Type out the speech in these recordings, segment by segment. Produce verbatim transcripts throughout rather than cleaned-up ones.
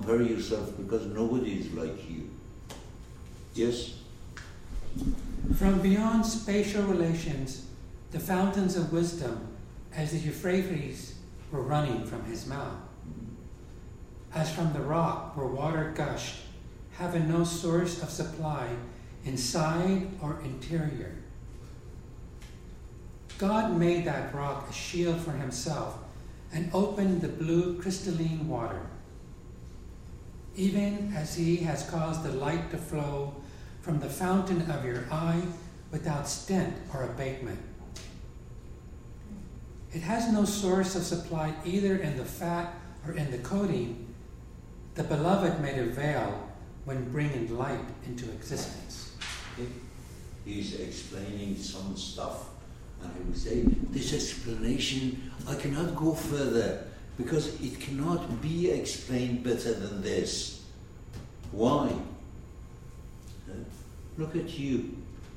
compare yourself because nobody is like you. Yes? From beyond spatial relations, the fountains of wisdom, as the Euphrates, were running from his mouth. As from the rock where water gushed, having no source of supply inside or interior. God made that rock a shield for himself and opened the blue crystalline water, even as he has caused the light to flow from the fountain of your eye without stint or abatement. It has no source of supply either in the fat or in the coating. The beloved made a veil when bringing light into existence. Okay. He's explaining some stuff, and he will say, this explanation, I cannot go further because it cannot be explained better than this. Why? Uh, Look at you.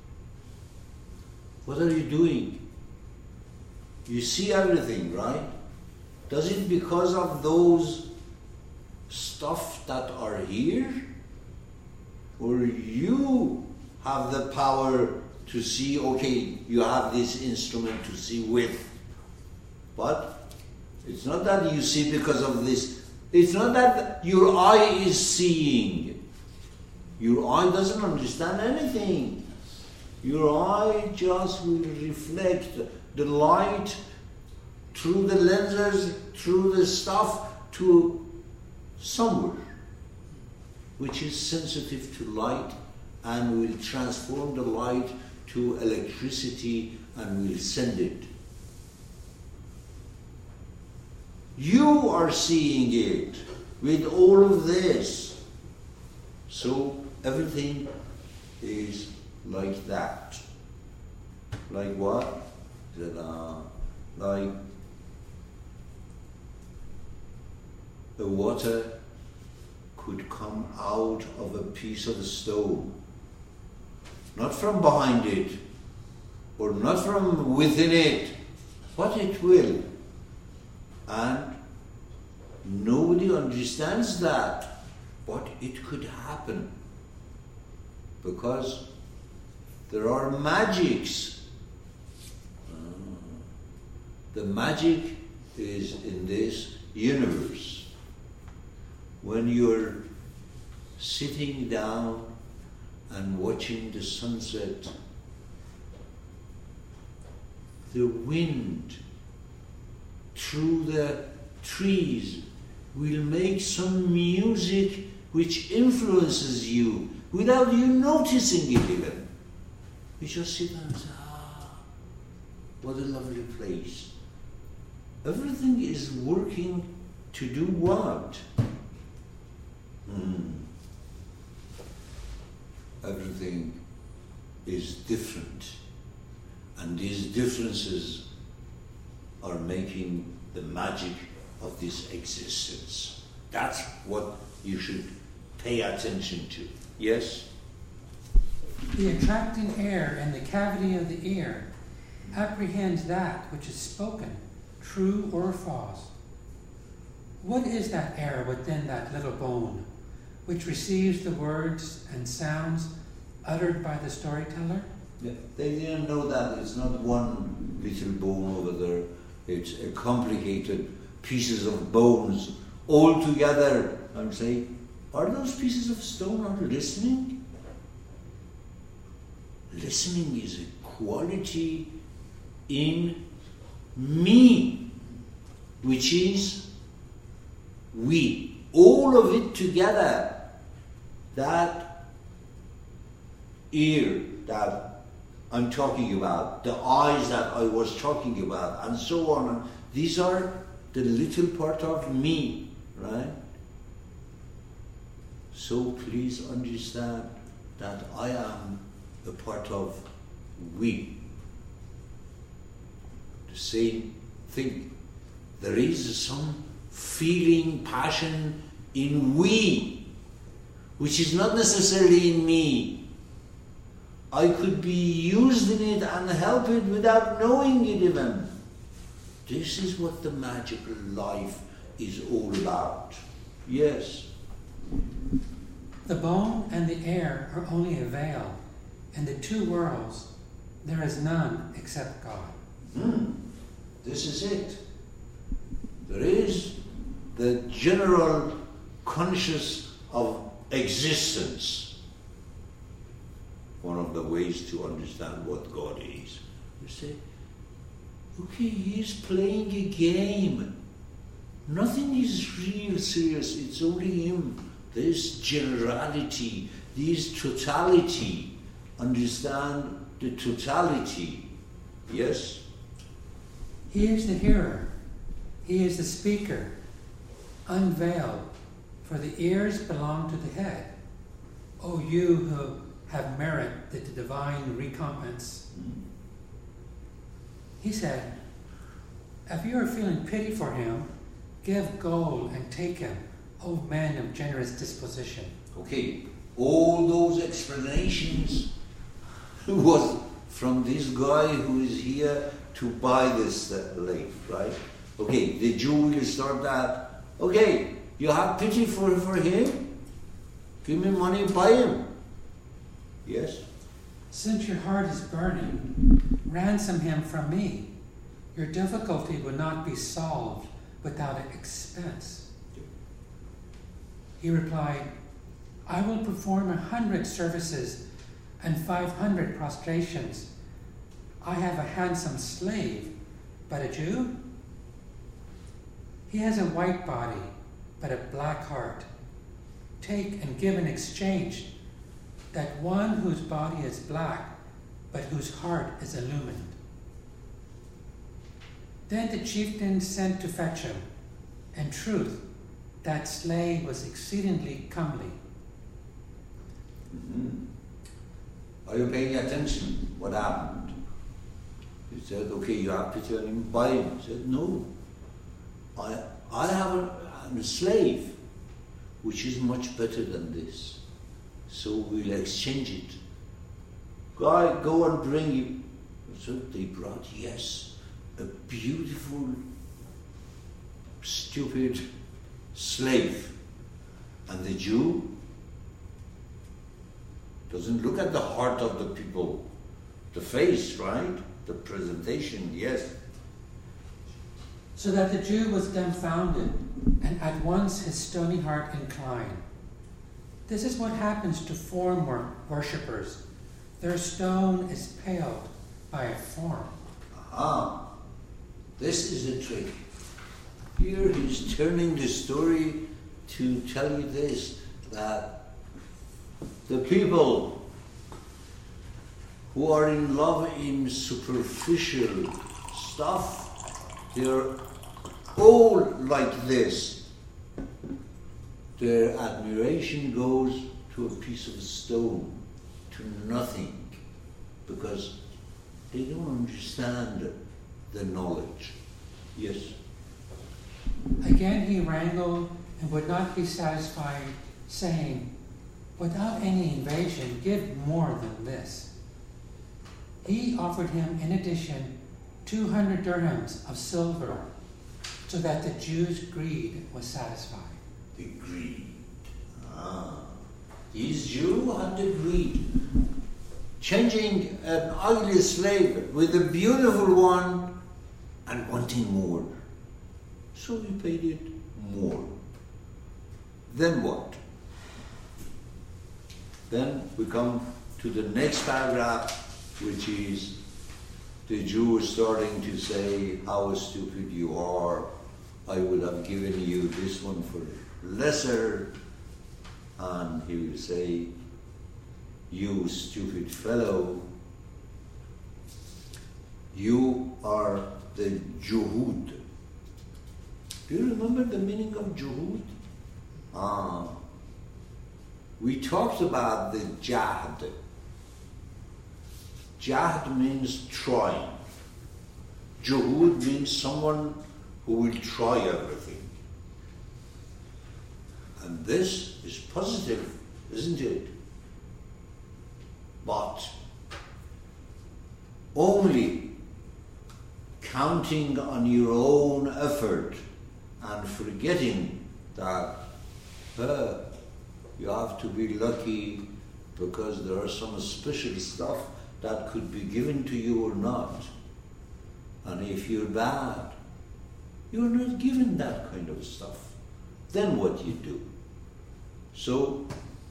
What are you doing? You see everything, right? Does it because of those stuff that are here? Or you have the power to see, okay, you have this instrument to see with. But it's not that you see because of this. It's not that your eye is seeing. Your eye doesn't understand anything. Your eye just will reflect the light through the lenses, through the stuff to somewhere, which is sensitive to light and will transform the light to electricity and will send it. You are seeing it with all of this. So everything is like that. Like what? Ta-da. Like the water could come out of a piece of stone. Not from behind it, or not from within it, but it will. And nobody understands that, but it could happen. Because there are magics. Uh, the magic is in this universe. When you're sitting down and watching the sunset, the wind through the trees will make some music which influences you without you noticing it even. You just sit and say, ah, what a lovely place. Everything is working to do what? Hmm. Everything is different. And these differences are making the magic of this existence. That's what you should pay attention to. Yes? The attracting air in the cavity of the ear apprehends that which is spoken, true or false. What is that air within that little bone, which receives the words and sounds uttered by the storyteller? Yeah, they didn't know that it's not one little bone over there. It's a complicated pieces of bones all together. I'm saying, are those pieces of stone are listening? Listening is a quality in me, which is we. All of it together. That ear that I'm talking about, the eyes that I was talking about, and so on. These are the little part of me, right? So please understand that I am a part of we. The same thing. There is some feeling, passion in we, which is not necessarily in me. I could be used in it and help it without knowing it even. This is what the magical life is all about. Yes. The bone and the air are only a veil. In the two worlds, there is none except God. Hmm. This is it. There is the general conscious of existence. One of the ways to understand what God is. You say, okay, he's playing a game. Nothing is real serious. It's only him. This generality, this totality. Understand the totality. Yes? He is the hearer. He is the speaker. Unveiled, for the ears belong to the head. O you who have merit the divine recompense. Mm. He said, if you are feeling pity for him, give gold and take him, O men of generous disposition. Okay, all those explanations was from this guy who is here to buy this uh, life, right? Okay, the Jew will start that. Okay, you have pity for, for him? Give me money, buy him. Yes? Since your heart is burning, ransom him from me. Your difficulty will not be solved without expense. He replied, I will perform a hundred services and five hundred prostrations. I have a handsome slave, but a Jew? He has a white body, but a black heart. Take and give in exchange that one whose body is black, but whose heart is illumined. Then the chieftain sent to fetch him. In truth, that slave was exceedingly comely. Mm-hmm. Are you paying attention? What happened? He said, okay, you have pity on him, buy him. He said, no. I, I have a, a slave which is much better than this. So we'll exchange it. Guy, go and bring him. So they brought, yes, a beautiful, stupid slave. And the Jew doesn't look at the heart of the people, the face, right? The presentation, yes. So that the Jew was dumbfounded, and at once his stony heart inclined. This is what happens to form wor- worshippers. Their stone is paled by a form. Aha. This is a trick. Here he's turning the story to tell you this, that the people who are in love in superficial stuff, they're all like this. Their admiration goes to a piece of stone, to nothing, because they don't understand the knowledge. Yes? Again he wrangled and would not be satisfied, saying, without any invasion, give more than this. He offered him, in addition, two hundred dirhams of silver, so that the Jew's greed was satisfied. The greed. Ah. This Jew had the greed. Changing an ugly slave with a beautiful one and wanting more. So he paid it more. Then what? Then we come to the next paragraph, which is the Jew is starting to say, how stupid you are. I would have given you this one for lesser. And he will say, you stupid fellow, you are the juhud. Do you remember the meaning of juhud? Ah, we talked about the jahd. Jahd means trying. Juhud means someone who will try everything. And this is positive, isn't it? But only counting on your own effort and forgetting that uh, You have to be lucky because there are some special stuff that could be given to you or not. And if you're bad, you're not given that kind of stuff. Then what you do? So,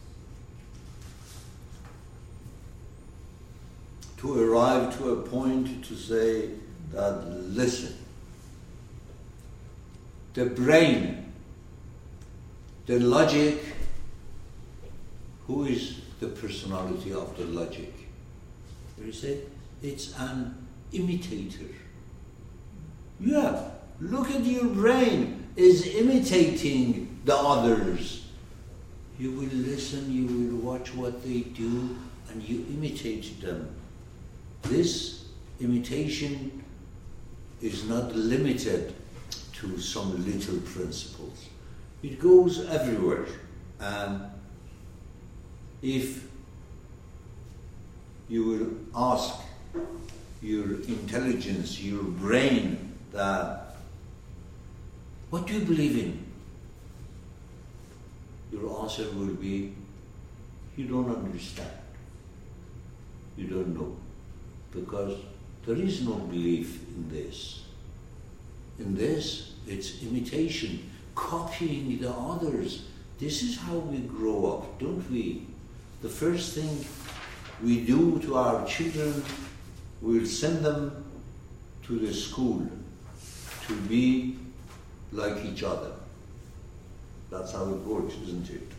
to arrive to a point to say that, listen, the brain, the logic, who is the personality of the logic? There is a, it's an imitator. Yeah, look at your brain, is imitating the others. You will listen, you will watch what they do, and you imitate them. This imitation is not limited to some little principles. It goes everywhere. And if you will ask your intelligence, your brain, that, what do you believe in? Your answer will be, you don't understand. You don't know. Because there is no belief in this. In this, it's imitation, copying the others. This is how we grow up, don't we? The first thing we do to our children, we'll send them to the school to be like each other. That's how it works, isn't it?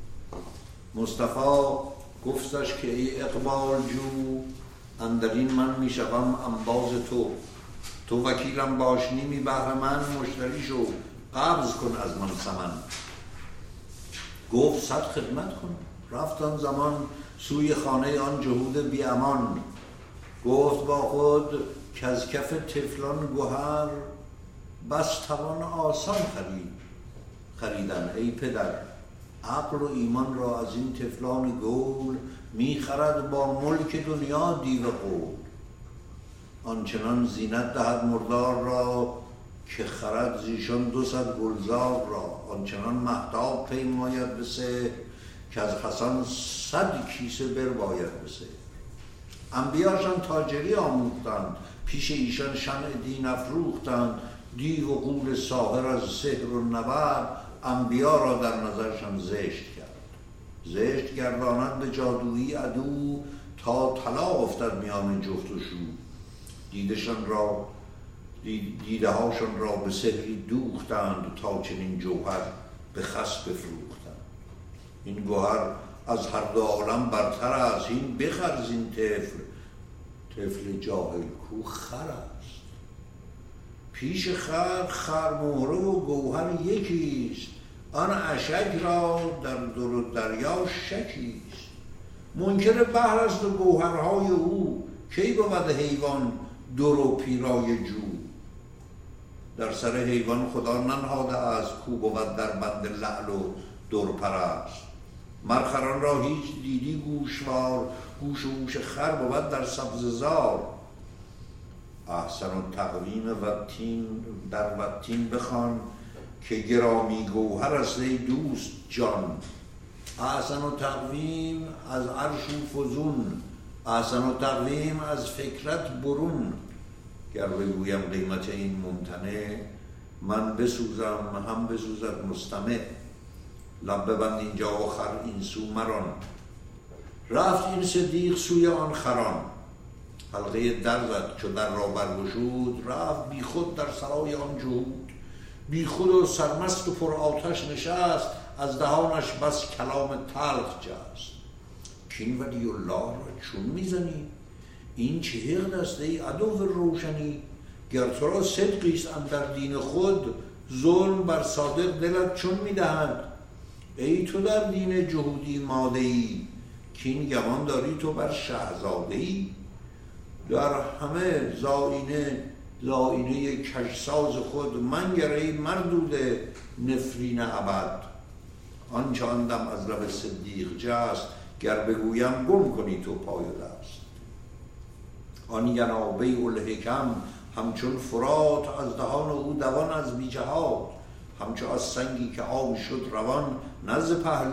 مصطفی گفتش که ای اقبال جو اندرین من میشوم انباز تو تو وکیلم باش نیمی بهر من مشتری شو قبض کن از من ثمن گفت صد خدمت کن رفت آن زمان سوی خانه آن جهود بی امان گفت با خود که از کف طفلان گوهر بس توان آسان خرید خریدن ای پدر عقل و ایمان را از این طفلان گول میخرد با ملک دنیا دیو قول آنچنان زینت دهد مردار را که خرد زیشان دو صد گلزار را آنچنان مهتاب پیماید به سه که از حسن صد کیسه بر باید به سه انبیاشان تاجری آموختند پیش ایشان شمع دین افروختند دیو و غول ساحر از سحر و نبرد انبیا را در نظرشان زشت کرد زشت گردانند به جادویی عدو تا طلا افتد میان جفت و شو دیدشان را دیده هاشان را به سحری دوختند تا چنین جوهر به خس بفروختند این گوهر از هر دو عالم برتر است این بخر زین طفل طفل جاهل کو خر است پیش خر خرمهره و گوهر یکیست آن اشک را در در و دریا شکیست منکر بحر است و گوهرهای او کی بود حیوان در و پیرای جو در سر حیوان خدا ننهاده است کو بود در بند لعل و در پرست مرخران را هیچ دیدی گوشوار گوش و گوش خر بود در سبززار احسن و تقویم وطین در وطین بخوان که گرامی گوهر است ای دوست جان احسن و تقویم از عرش و فزون احسن و تقویم از فکرت برون گر بگویم قیمت این ممتنع من بسوزم هم بسوزد مستمع لب ببند اینجا و خر این سو مران رفت این صدیق سوی آن خران حلقه در زد چو در را برگشود رفت بی خود در سرای آن جهود بی خود و سرمست و پر آتش نشست از دهانش بس کلام تلخ جست کین ولی الله را چون میزنی این چه حقد است ای عدو روشنی گر تو را صدقیست اندر دین خود ظلم بر صادق دلت چون میدهد ای تو در دین جهودی ماده ای کین گمان داری تو بر شهزاده ای در همه زاینه زاینه کشساز خود منگر ای مردود نفرین ابد آنچه آندم از لب صدیق جست گر بگویم گم کنی تو پای و دست آن ینابه الحکم همچون فرات از دهان او دوان از بی جهات همچون از سنگی که آب شد روان نزد پهلو